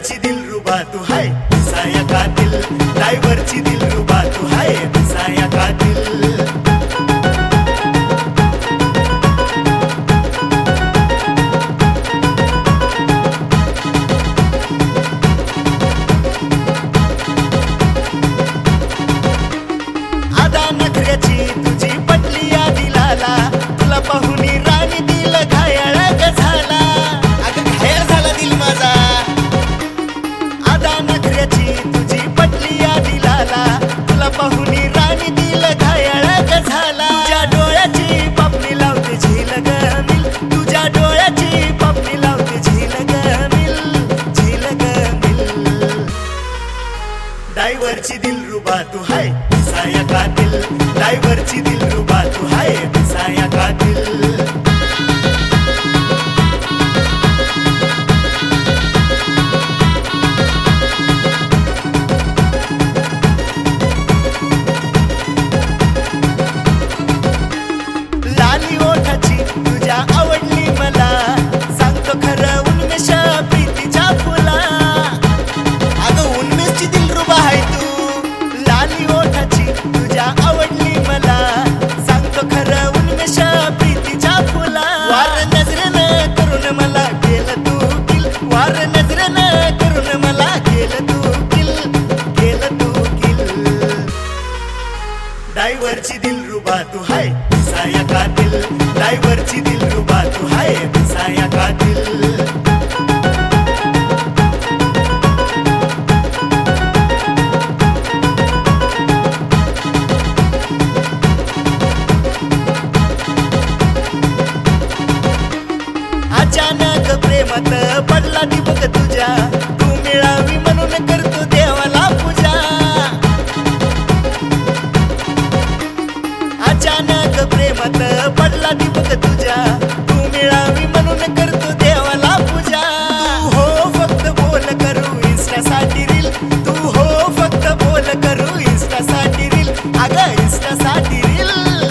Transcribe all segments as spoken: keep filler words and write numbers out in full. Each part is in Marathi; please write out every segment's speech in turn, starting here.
ड्रायव्हरची दिलरुबा तू हाय साया कातिल, ड्रायव्हरची दिलरुबा तू हाय साया कातिल. आदा नखऱ्याची तुझी पटली या दिलाला, तुला पाहुनी राणी दिल घायाळ झाला. अगं घायाळ झाला दिल माझा. आदा नखऱ्याची तुझी पटली या दिलाला, तुला पाहुनी राणी दिल घायाळ झाला. तुझ्या डोळ्याची पापणी लावते झील गमिल, तुझ्या डोळ्याची पापणी लावते झील गमिल, झील गमिल. ड्रायव्हरची दिलरुबा तू हाय साया कातिल, ड्रायव्हरची दिलरुबा तू हाय साया कातिल. लाली ओठाची तुझ्या आवडली मला, सांगतो खरं उन्मेष प्रीतीच्या फुला. अगं उन्मेषची दिलरुबा आहे तू. लाली ओठाची तुझ्या आवडली मला, सांगतो खरं उन्मेष प्रीतीच्या फुला. वार नजरेनं करून मला केलं तू किल, वार नजरेनं करून मला केलं तू किल, केलं तू किल. ड्रायव्हरची दिलरुबा तू हाय साया कातिल, ड्रायव्हरची दिलरुबा तू हाय साया कातिल. अचानक प्रेमात पडला दीपक तुझ्या, तू मिळावी म्हणून करतो देवाला पूजा. अचानक प्रेमात पडला दीपक तुझ्या, तू मिळावी म्हणून करतो देवाला पूजा. तू हो फक्त बोल करू इन्स्टासाठी रील, तू हो फक्त बोल करू इन्स्टासाठी रील, अगं इन्स्टासाठी रील.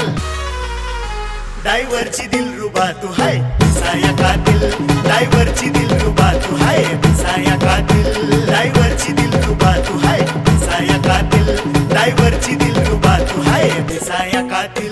ड्रायव्हरची दिलरुबा तू हाय साया कातिल, ड्रायव्हरची दिलरुबा तू हाय साया कातिल, ड्रायव्हरची दिलरुबा तू हाय साया कातिल, ड्रायव्हरची दिलरुबा तू हाय साया कातिल.